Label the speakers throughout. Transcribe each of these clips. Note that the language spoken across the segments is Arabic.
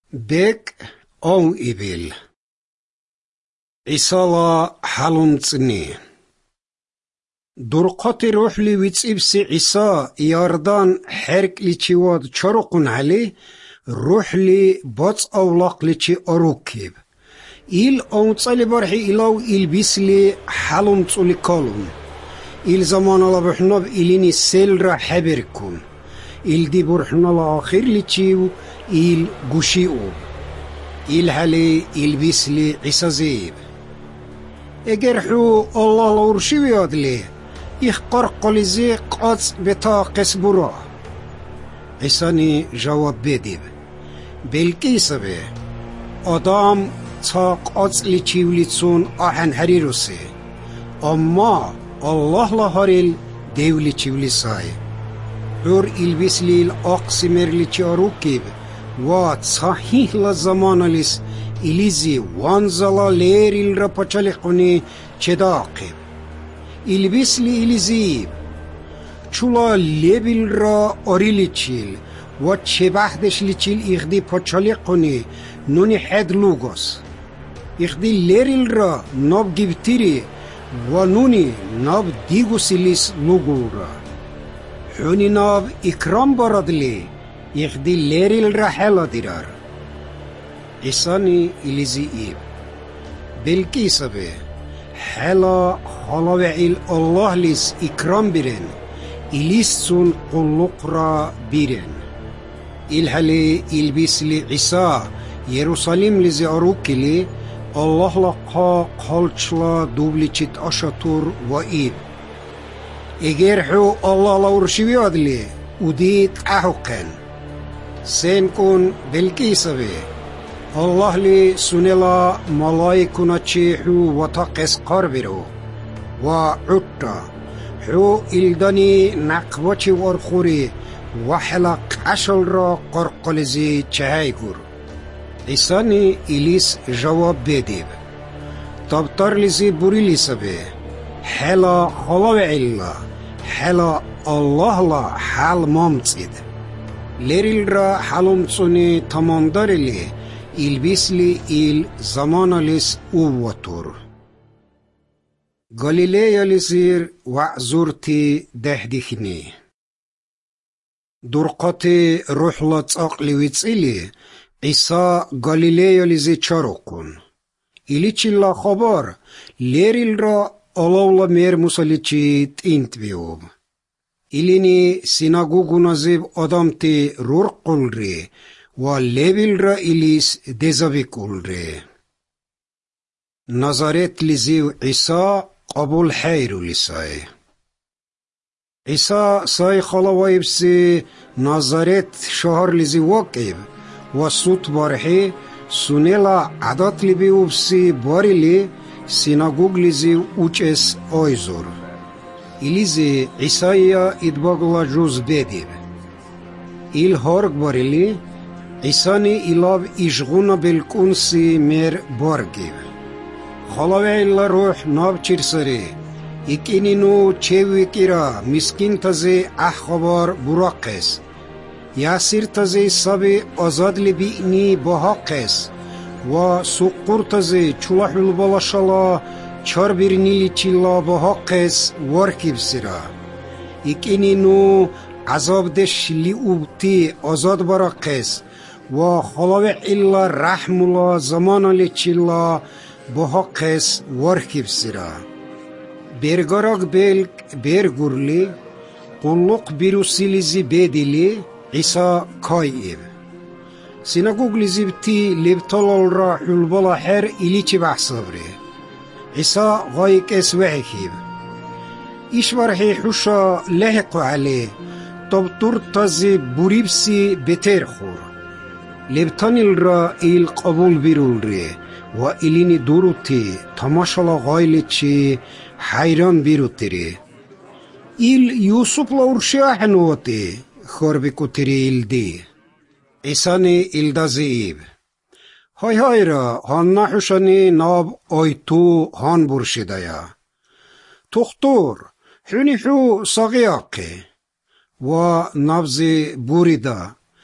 Speaker 1: بك أو إبل عيسالا حلمتني درقات روح لي ويتسيبسي عيسى ياردان حرك لتشيواد شرقن عليه روح لي بطس أولاق لتشي أروكيب إل أونتصالي برحي إلاو إل بيسلي حلمتولي كالون إل زمان الله بحناب إليني سيل را حبركون إل دي برحنا لآخر لتشيو إل قشيو إل هالي إل بيسلي عيسى زيب اگرحو الله لورشيوياد ليه يخقر قلزي قاц بتاقس برا عيساني جواب بديب بلكيسة به آدم تا قاц لچيوليتسون آهن هريروسي اما الله لهاريل ديولي چيوليساي هور إلبسلي الأقسمر لچاروكيب و صحيح لزماناليس إليزي وانزلا ليريل رپچالقوني چداقيب إلبسلي إليزيب چولا ليبل را أوريليچيل و چبحدش لچيل إخدي پچالقوني نوني حد لوغوس إخدي ليريل را ناب جبتيري و نوني ناب ديغوسيليس لوغول را حوني ناب إكرام بردلي إخدي ليريل را حلا ديرار إساني إليزيب بلكيسة به حلا خلاوعيل الله ليس إكرام بيرن إليسون قلق را بيرن إلهالي إلبسلي عيسى يروساليم لزي أروكلي الله لقا قلچلا دوبليچت أشاتور وإيب إجرحو الله لورشيوياد لي وديت أحوكن سينكون بلكيسة به الله لي سنلا ملايكونا تشيحو وطاقس قربرو وعطا حو إلداني نقوچي ورخوري وحلق عشل را قرقلزي چهايگور عيساني إليس جواب بديب تبتر لزي بوري لسبه حلا خلاوع الله حلا الله لا حال مامتسيد ليريل را حلمتسوني تمامدار لي إلبسلي إل زماناليس أوواتور غاليليا لزير وعزورتي دهديخني درقاتي روحلات أقلي ويتسيلي عيسى غاليليا لزي چاروكون إليچي لا خبر ليريل را ألاولا مير مساليچي تينت بيوب إليني سيناغوغو نزيب أدامتي رورقل ري وليبل را إليس ديزابيكول ري نظرت لزيو عيسى قبول حيرو لساي عيسى ساي خلاويبسي نظرت شهر لزي واقب وصوت بارحي سونيلا عدات لبيوبسي باريلي سيناغوغ لزي اوچس اويزور إليزي عيسايا إدباغلا جوز بديب إل هارق باريلي عيساني إلاب إشغونا بالكونسي مير بارجيب خلاوي إلا روح ناب چيرسري إكينينو چيوي كيرا مسكين تزي أحخبار براقس ياسير تزي سابي أزاد لبيئني بحاقس و سقور تزي چولح البالاشالا چار برنيلي چيلا بحاقس واركيب سرا إكينينو عذاب دش لئوبتي أزاد براقس و خلاوي إلا رحم الله زمانا لچيلا بحاقس واركيب سرا برگاراق بلك برگورلي قلق بيروسيليزي بديلي عيسى كايب سيناغوغ لزيبتي لبطلال را حلبالا حر إليچي بحصابري عيسى غايك اس وحكيب إيش ورحي حوشا لحقو عليه طبطور تازي بوريبسي بتر خور لبطانيل را إل قبول بيرول ري و إليني دوروتي تماشالا غايلتشي حيران بيروتي ري إل يوسف لورشي أحنوتي خوربكو تري إل دي إساني إل دازيب هاي هاي را هان نحوشاني ناب آيتو هان برشدايا تختور حوني حو صغياقي و نبزي بوريدا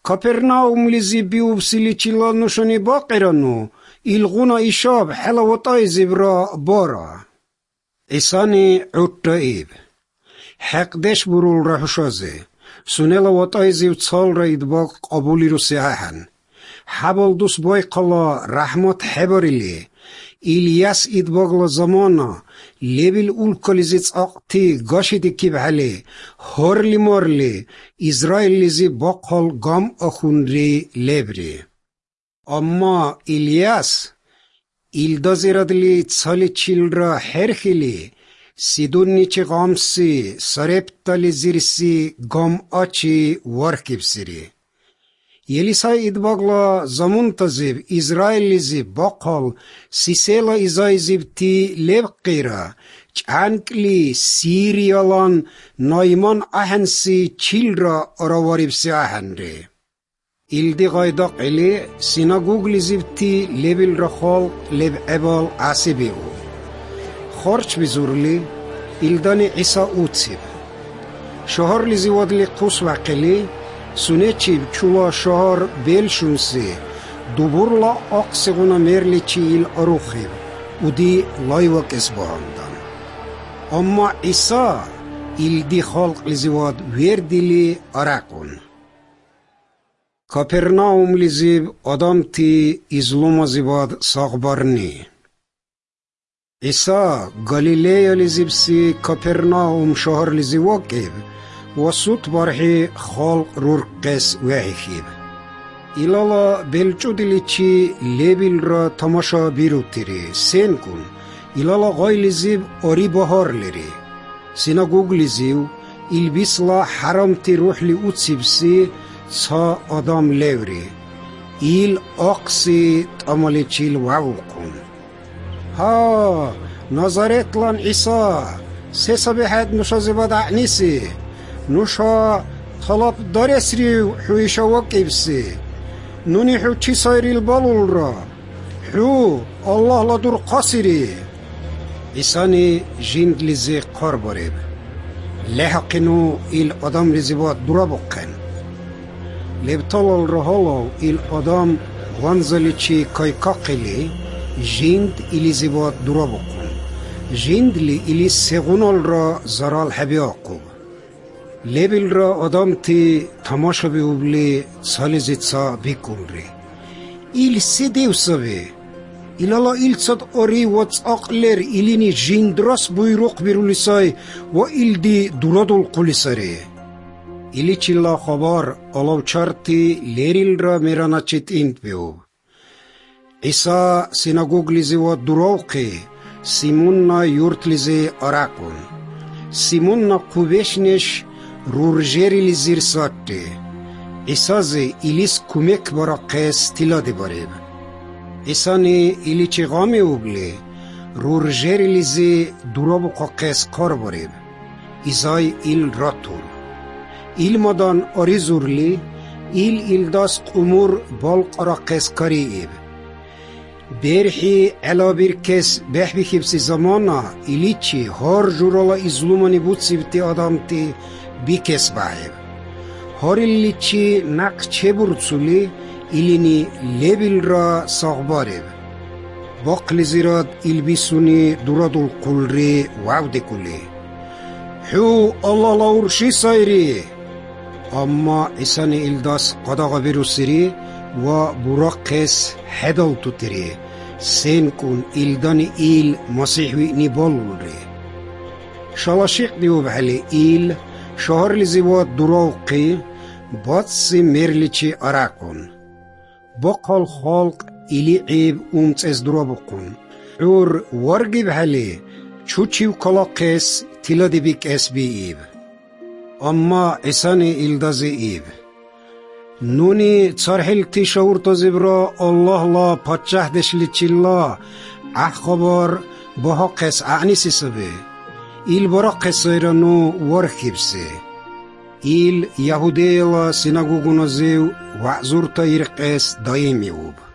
Speaker 1: Капернаум лизи биубсиличила нушани бақирану, илгуна ишаб халаватай зибра бара. Исани уттаиб. حقدش برول رحشازه سنلا وطای زیو تصال را ادباق قبولی رو سیاحن حبال دوست بای قلا رحمت حباریلی ایلیاس ادباق لزمانا لیبیل اول کلیزیت اقتی گاشیدی کیب حلی هرلی مارلی اسرائیل لیزی باقال گام اخونری لیبری اما ایلیاس ایلدازی ردلی تصالی چیل را حرخیلی سیدونی چی غامسی سرپتالی زیرسی گام آچی ورکیب سری یلیسای ادباغلا زمون تزیب اسرائیلی زیب باقال سیسیلا ازای زیب تی لیب قیرا چانکلی سیریالان نایمان احنسی چیل را اراواریب سی احن ری ایلدی غایداق ایلی سیناگوگلی زیب تی لیبیل را خال لیب عبال عصیبی او خارج بزورلی ایلدانی عیسا اوتسیب شهر لیزیوادلی قوس وقلی سونه چیب چولا شهر بیل شونسی دوبورلا اقسیغونا مرلی چی ایل اروخیب او دی لایوک اسباندن اما عیسا ایل دی خلق لیزیواد ویردیلی اراقون کاپرناوم لیزیب آدم تی ازلوم زیباد ساغبارنی عیسا گالیلیا لیزیبسی کاپرناوم شهر لیزیواکیب و سوت بارحی خالق رورقس وحیخیب ایلالا بلچو دیلی چی لیبیل را تماشا بیرو تیری سین کن ایلالا غای لیزیب آری بهار لیری سیناگوگ لیزیو ایل بیسلا حرام تی روح لی اوتسیبسی تا آدم لیوری ایل اقسی تامالی چیل واو کن ها نظرت لان عیسا سه صبیحت نوشا زباد اعنیسی نوشا طلب دارسری حویشا وکیبسی نونی حو چی سایری البالول را حو الله لدور قاسری عیسانی جند لیزی قار باریب لحقنو ایل آدم لیزی باد دورا بقن لبطال را حالا ایل آدم غنزلی چی کایکاقلی جند ایلی زیباد دورا بکن جند لی ایلی سیغونال را زرال حبیاقو لیبیل را آدم تی تماشا بیوبلی سالی زیتسا بیکن ری ایل سی دیوسا بی ایلالا ایل صد آری واتس اقلر ایلینی جند راس بویروق بیرولی سای و ایل دی دورا دول قولی ساری ایلی چیلا خبار الاو چارتی لیریل را میرانا چیت ایند بیو عیسا سیناگوگ لیزی و دروقی سیمون یورت لیزی اراکون سیمون قوبشنش رورجری لیزیر ساتی عیسا زی ایلیس کمک برا قیس تیلا دی باریب عیسا نی ایلی چی غامی اوبلی رورجری لیزی دروبقا قیس کار باریب ایزای ایل راتور ایل مدان آریزورلی ایل داس قمور بالق را قیس کاری ایب برحی علا برکس بحبی خبسی زمانا ایلی چی هر جورالا ازلومانی بود سیبتی آدم تی بی کس باید هر ایلی چی نق چه برسولی ایلینی لیبیل را ساغبارید باقلی زیراد ایل بیسونی دورادول قل ری وعود کلی حو الله لاورشی سایری اما ایسان ایلداس قداغا بیروسیری و براقس حدال تو تری سین کن ایلدان ایل مسیحوی نیبالول ری شالاشیق دیو بحلی ایل شهر لیزیوات دراوقی باتسی مرلی چی اراکن باقال خالق ایلی عیب اومت از درابو کن عور ورگی بحلی چوچیو کلاقس تیلا دی بیک اس بی ایب اما ایسان ایلدازی ایب نونی صرحل تی شعور تزبرا الله لا پچه دشلی چلا اخبار بها قس اعنیسی سبه ایل برا قصیرانو ورخیبسی ایل یهودی لا سیناگوگو نزیو وعزور تا ایرقس دایمی اوب